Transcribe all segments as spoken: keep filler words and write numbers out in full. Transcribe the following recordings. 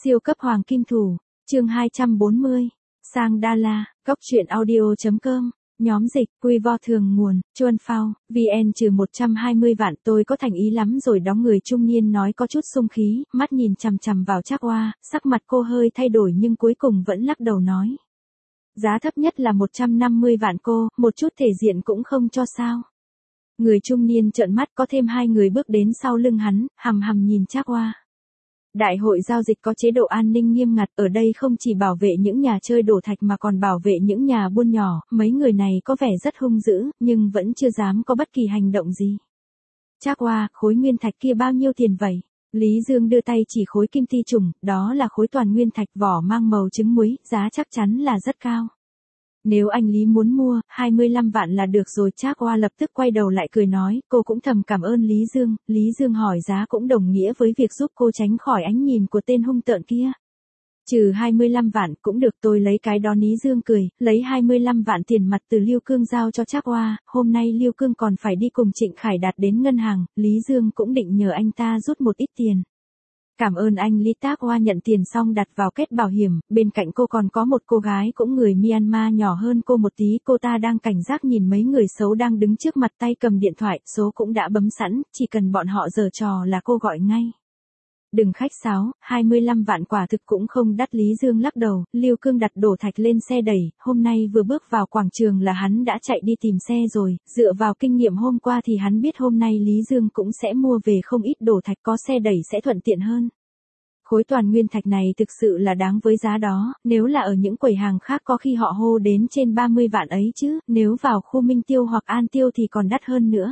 Siêu cấp hoàng kim thủ, chương hai trăm bốn mươi, sang Đa La, góc truyện audio.com, nhóm dịch, quy vo thường nguồn, Chuan Phao, vn trừ một trăm hai mươi vạn tôi có thành ý lắm rồi đóng người trung niên nói có chút xung khí, mắt nhìn chằm chằm vào Trác Oa, sắc mặt cô hơi thay đổi nhưng cuối cùng vẫn lắc đầu nói. Giá thấp nhất là một trăm năm mươi vạn cô, một chút thể diện cũng không cho sao. Người trung niên trợn mắt có thêm hai người bước đến sau lưng hắn, hằm hằm nhìn Trác Oa. Đại hội giao dịch có chế độ an ninh nghiêm ngặt, ở đây không chỉ bảo vệ những nhà chơi đổ thạch mà còn bảo vệ những nhà buôn nhỏ, mấy người này có vẻ rất hung dữ, nhưng vẫn chưa dám có bất kỳ hành động gì. Trác Oa, khối nguyên thạch kia bao nhiêu tiền vậy? Lý Dương đưa tay chỉ khối kim ti trùng, đó là khối toàn nguyên thạch vỏ mang màu trứng muối, giá chắc chắn là rất cao. Nếu anh Lý muốn mua, hai mươi lăm vạn là được rồi. Trác Oa lập tức quay đầu lại cười nói, cô cũng thầm cảm ơn Lý Dương. Lý Dương hỏi giá cũng đồng nghĩa với việc giúp cô tránh khỏi ánh nhìn của tên hung tợn kia. Trừ hai mươi lăm vạn cũng được, tôi lấy cái đó. Lý Dương cười, lấy hai mươi lăm vạn tiền mặt từ Liêu Cương giao cho Trác Oa. Hôm nay Liêu Cương còn phải đi cùng Trịnh Khải Đạt đến ngân hàng, Lý Dương cũng định nhờ anh ta rút một ít tiền. Cảm ơn anh Lý. Trác Oa nhận tiền xong đặt vào kết bảo hiểm, bên cạnh cô còn có một cô gái cũng người Myanmar nhỏ hơn cô một tí, cô ta đang cảnh giác nhìn mấy người xấu đang đứng trước mặt tay cầm điện thoại, số cũng đã bấm sẵn, chỉ cần bọn họ giở trò là cô gọi ngay. Đừng khách sáo, hai mươi lăm vạn quả thực cũng không đắt. Lý Dương lắc đầu, Liêu Cương đặt đổ thạch lên xe đẩy, hôm nay vừa bước vào quảng trường là hắn đã chạy đi tìm xe rồi, dựa vào kinh nghiệm hôm qua thì hắn biết hôm nay Lý Dương cũng sẽ mua về không ít đổ thạch, có xe đẩy sẽ thuận tiện hơn. Khối toàn nguyên thạch này thực sự là đáng với giá đó, nếu là ở những quầy hàng khác có khi họ hô đến trên ba mươi vạn ấy chứ, nếu vào khu Minh Tiêu hoặc An Tiêu thì còn đắt hơn nữa.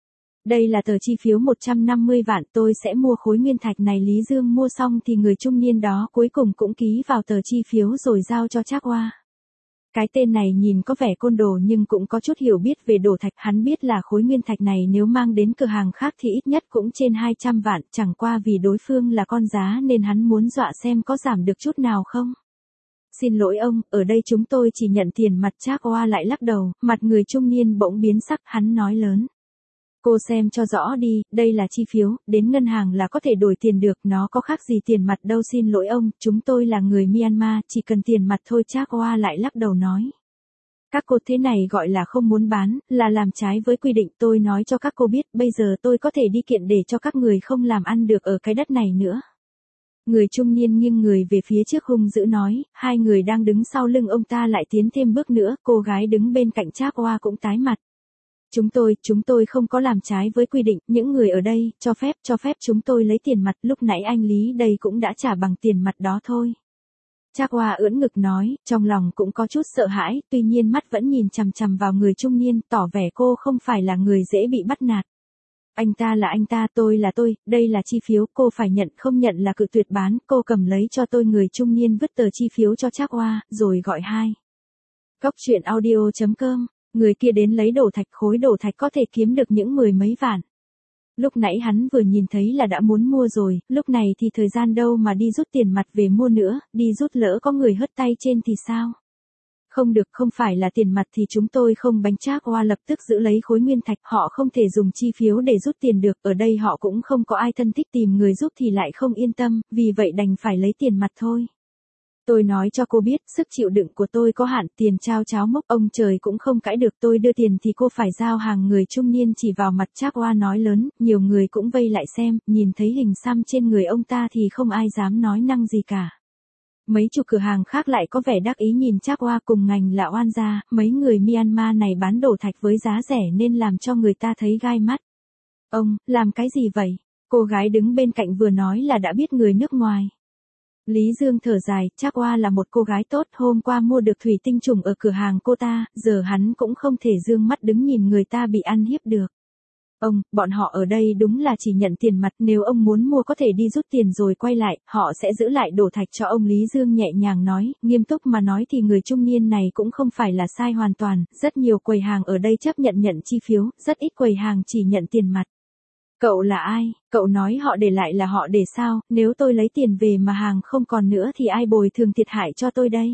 Đây là tờ chi phiếu một trăm năm mươi vạn, tôi sẽ mua khối nguyên thạch này. Lý Dương mua xong thì người trung niên đó cuối cùng cũng ký vào tờ chi phiếu rồi giao cho Trác Oa. Cái tên này nhìn có vẻ côn đồ nhưng cũng có chút hiểu biết về đổ thạch, hắn biết là khối nguyên thạch này nếu mang đến cửa hàng khác thì ít nhất cũng trên hai trăm vạn, chẳng qua vì đối phương là con giá nên hắn muốn dọa xem có giảm được chút nào không. Xin lỗi ông, ở đây chúng tôi chỉ nhận tiền mặt. Trác Oa lại lắc đầu, mặt người trung niên bỗng biến sắc, hắn nói lớn. Cô xem cho rõ đi, đây là chi phiếu, đến ngân hàng là có thể đổi tiền được, nó có khác gì tiền mặt đâu. Xin lỗi ông, chúng tôi là người Myanmar, chỉ cần tiền mặt thôi. Trác Oa lại lắc đầu nói. Các cô thế này gọi là không muốn bán, là làm trái với quy định. Tôi nói cho các cô biết, bây giờ tôi có thể đi kiện để cho các người không làm ăn được ở cái đất này nữa. Người trung niên nghiêng người về phía trước hung dữ nói, hai người đang đứng sau lưng ông ta lại tiến thêm bước nữa, cô gái đứng bên cạnh Trác Oa cũng tái mặt. Chúng tôi, chúng tôi không có làm trái với quy định, những người ở đây, cho phép, cho phép chúng tôi lấy tiền mặt, lúc nãy anh Lý đây cũng đã trả bằng tiền mặt đó thôi. Trác Oa ưỡn ngực nói, trong lòng cũng có chút sợ hãi, tuy nhiên mắt vẫn nhìn chằm chằm vào người trung niên, tỏ vẻ cô không phải là người dễ bị bắt nạt. Anh ta là anh ta, tôi là tôi, đây là chi phiếu, cô phải nhận, không nhận là cự tuyệt bán, cô cầm lấy cho tôi. Người trung niên vứt tờ chi phiếu cho Trác Oa, rồi gọi hai. Góc truyện audio.com. Người kia đến lấy đổ thạch, khối đổ thạch có thể kiếm được những mười mấy vạn. Lúc nãy hắn vừa nhìn thấy là đã muốn mua rồi, lúc này thì thời gian đâu mà đi rút tiền mặt về mua nữa, đi rút lỡ có người hất tay trên thì sao? Không được, không phải là tiền mặt thì chúng tôi không bánh. Trác Oa lập tức giữ lấy khối nguyên thạch, họ không thể dùng chi phiếu để rút tiền được, ở đây họ cũng không có ai thân thích, tìm người giúp thì lại không yên tâm, vì vậy đành phải lấy tiền mặt thôi. Tôi nói cho cô biết, sức chịu đựng của tôi có hạn, tiền trao cháo mốc, ông trời cũng không cãi được, tôi đưa tiền thì cô phải giao hàng. Người trung niên chỉ vào mặt Trác Oa nói lớn, nhiều người cũng vây lại xem, nhìn thấy hình xăm trên người ông ta thì không ai dám nói năng gì cả. Mấy chục cửa hàng khác lại có vẻ đắc ý nhìn Trác Oa, cùng ngành là oan gia, mấy người Myanmar này bán đổ thạch với giá rẻ nên làm cho người ta thấy gai mắt. Ông, làm cái gì vậy? Cô gái đứng bên cạnh vừa nói là đã biết người nước ngoài. Lý Dương thở dài, Trác Oa là một cô gái tốt, hôm qua mua được thủy tinh trùng ở cửa hàng cô ta, giờ hắn cũng không thể dương mắt đứng nhìn người ta bị ăn hiếp được. Ông, bọn họ ở đây đúng là chỉ nhận tiền mặt, nếu ông muốn mua có thể đi rút tiền rồi quay lại, họ sẽ giữ lại đổ thạch cho ông. Lý Dương nhẹ nhàng nói, nghiêm túc mà nói thì người trung niên này cũng không phải là sai hoàn toàn, rất nhiều quầy hàng ở đây chấp nhận nhận chi phiếu, rất ít quầy hàng chỉ nhận tiền mặt. Cậu là ai? Cậu nói họ để lại là họ để sao? Nếu tôi lấy tiền về mà hàng không còn nữa thì ai bồi thường thiệt hại cho tôi đây?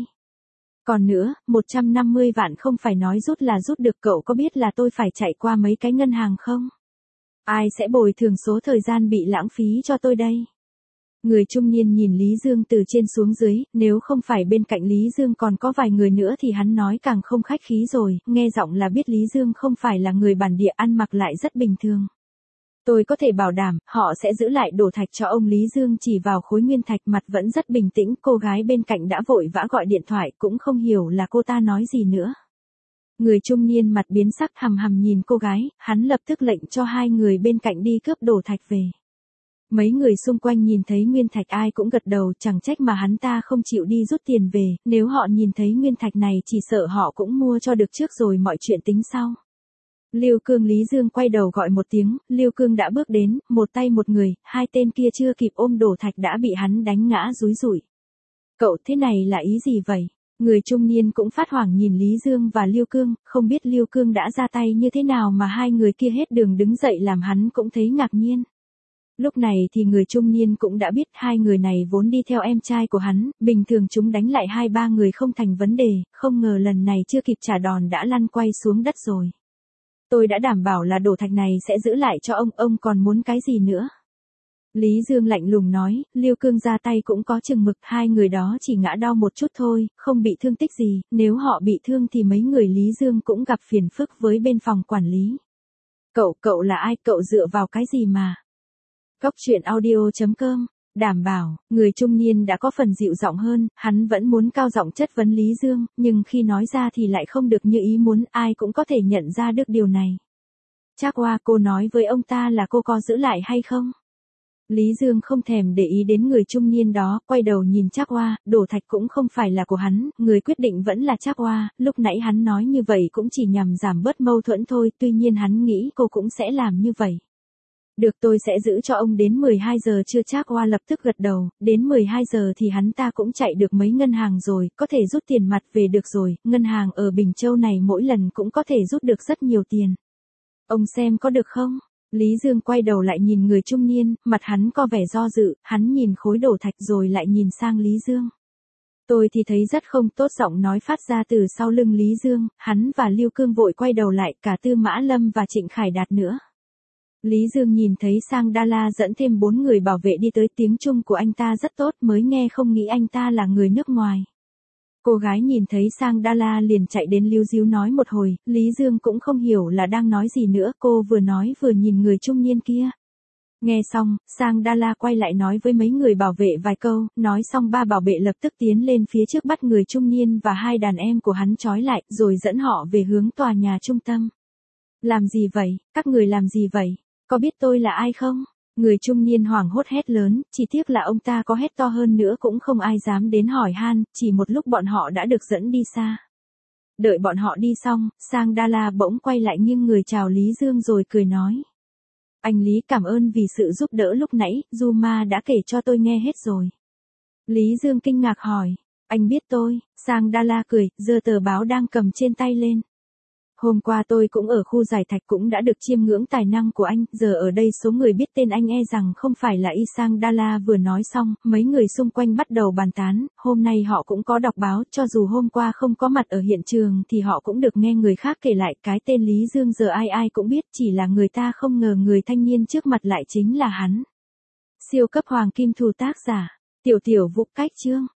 Còn nữa, một trăm năm mươi vạn không phải nói rút là rút được, cậu có biết là tôi phải chạy qua mấy cái ngân hàng không? Ai sẽ bồi thường số thời gian bị lãng phí cho tôi đây? Người trung niên nhìn Lý Dương từ trên xuống dưới, nếu không phải bên cạnh Lý Dương còn có vài người nữa thì hắn nói càng không khách khí rồi, nghe giọng là biết Lý Dương không phải là người bản địa, ăn mặc lại rất bình thường. Tôi có thể bảo đảm, họ sẽ giữ lại đổ thạch cho ông. Lý Dương chỉ vào khối nguyên thạch, mặt vẫn rất bình tĩnh, cô gái bên cạnh đã vội vã gọi điện thoại, cũng không hiểu là cô ta nói gì nữa. Người trung niên mặt biến sắc, hằm hằm nhìn cô gái, hắn lập tức lệnh cho hai người bên cạnh đi cướp đổ thạch về. Mấy người xung quanh nhìn thấy nguyên thạch ai cũng gật đầu, chẳng trách mà hắn ta không chịu đi rút tiền về, nếu họ nhìn thấy nguyên thạch này chỉ sợ họ cũng mua cho được trước rồi mọi chuyện tính sau. Lưu Cương. Lý Dương quay đầu gọi một tiếng, Lưu Cương đã bước đến, một tay một người, hai tên kia chưa kịp ôm đổ thạch đã bị hắn đánh ngã rúi rủi. Cậu thế này là ý gì vậy? Người trung niên cũng phát hoảng nhìn Lý Dương và Lưu Cương, không biết Lưu Cương đã ra tay như thế nào mà hai người kia hết đường đứng dậy làm hắn cũng thấy ngạc nhiên. Lúc này thì người trung niên cũng đã biết hai người này vốn đi theo em trai của hắn, bình thường chúng đánh lại hai ba người không thành vấn đề, không ngờ lần này chưa kịp trả đòn đã lăn quay xuống đất rồi. Tôi đã đảm bảo là đổ thạch này sẽ giữ lại cho ông, ông còn muốn cái gì nữa? Lý Dương lạnh lùng nói, Lưu Cương ra tay cũng có chừng mực, hai người đó chỉ ngã đau một chút thôi, không bị thương tích gì, nếu họ bị thương thì mấy người Lý Dương cũng gặp phiền phức với bên phòng quản lý. Cậu, cậu là ai, cậu dựa vào cái gì mà? Góc truyện audio chấm com, đảm bảo, người trung niên đã có phần dịu giọng hơn, hắn vẫn muốn cao giọng chất vấn Lý Dương, nhưng khi nói ra thì lại không được như ý muốn, ai cũng có thể nhận ra được điều này. Chắc qua cô nói với ông ta là cô có giữ lại hay không? Lý Dương không thèm để ý đến người trung niên đó, quay đầu nhìn Trác Oa, đổ thạch cũng không phải là của hắn, người quyết định vẫn là Trác Oa, lúc nãy hắn nói như vậy cũng chỉ nhằm giảm bớt mâu thuẫn thôi, tuy nhiên hắn nghĩ cô cũng sẽ làm như vậy. Được, tôi sẽ giữ cho ông đến mười hai giờ trưa. Trác Oa lập tức gật đầu, đến mười hai giờ thì hắn ta cũng chạy được mấy ngân hàng rồi, có thể rút tiền mặt về được rồi, ngân hàng ở Bình Châu này mỗi lần cũng có thể rút được rất nhiều tiền. Ông xem có được không? Lý Dương quay đầu lại nhìn người trung niên, mặt hắn có vẻ do dự, hắn nhìn khối đổ thạch rồi lại nhìn sang Lý Dương. Tôi thì thấy rất không tốt, giọng nói phát ra từ sau lưng Lý Dương, hắn và Lưu Cương vội quay đầu lại, cả Tư Mã Lâm và Trịnh Khải Đạt nữa. Lý Dương nhìn thấy Sang Đa La dẫn thêm bốn người bảo vệ đi tới, tiếng Trung của anh ta rất tốt, mới nghe không nghĩ anh ta là người nước ngoài. Cô gái nhìn thấy Sang Đa La liền chạy đến líu díu nói một hồi, Lý Dương cũng không hiểu là đang nói gì nữa, cô vừa nói vừa nhìn người trung niên kia. Nghe xong, Sang Đa La quay lại nói với mấy người bảo vệ vài câu, nói xong ba bảo vệ lập tức tiến lên phía trước bắt người trung niên và hai đàn em của hắn trói lại, rồi dẫn họ về hướng tòa nhà trung tâm. Làm gì vậy, các người làm gì vậy, có biết tôi là ai không? Người trung niên hoảng hốt hét lớn, chỉ tiếc là ông ta có hét to hơn nữa cũng không ai dám đến hỏi han, chỉ một lúc bọn họ đã được dẫn đi xa. Đợi bọn họ đi xong, Sang Đa La bỗng quay lại nghiêng người chào Lý Dương rồi cười nói. Anh Lý, cảm ơn vì sự giúp đỡ lúc nãy, Zuma đã kể cho tôi nghe hết rồi. Lý Dương kinh ngạc hỏi, anh biết tôi? Sang Đa La cười, giơ tờ báo đang cầm trên tay lên. Hôm qua tôi cũng ở khu giải thạch cũng đã được chiêm ngưỡng tài năng của anh, giờ ở đây số người biết tên anh e rằng không phải là y. Sang Đa La vừa nói xong, mấy người xung quanh bắt đầu bàn tán, hôm nay họ cũng có đọc báo, cho dù hôm qua không có mặt ở hiện trường thì họ cũng được nghe người khác kể lại, cái tên Lý Dương giờ ai ai cũng biết, chỉ là người ta không ngờ người thanh niên trước mặt lại chính là hắn. Siêu cấp hoàng kim thù, tác giả, Tiểu Tiểu Vũ, cách chương.